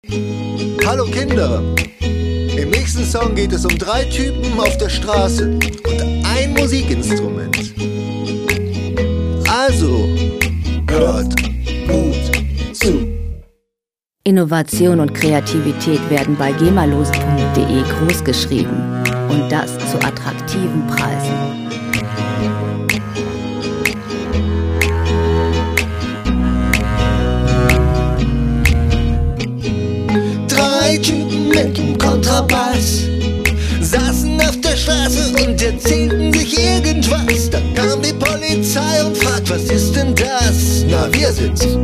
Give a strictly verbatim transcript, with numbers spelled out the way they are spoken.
Hallo Kinder! Im nächsten Song geht es um drei Typen auf der Straße und ein Musikinstrument. Also, hört gut zu. Innovation und Kreativität werden bei gemalose punkt de großgeschrieben und das zu attraktiven Preisen. Drei Typen mit dem Kontrabass saßen auf der Straße und erzählten sich irgendwas. Dann kam die Polizei und fragt, was ist denn das? Na, wir sind's,